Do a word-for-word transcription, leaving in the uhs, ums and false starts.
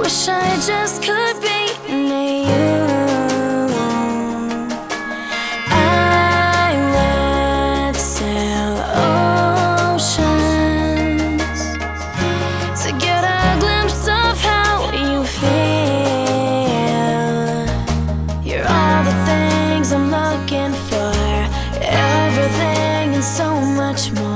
Wish I just could be near you. I would sail oceans to get a glimpse of how you feel. You're all the things I'm looking for, everything and so much more.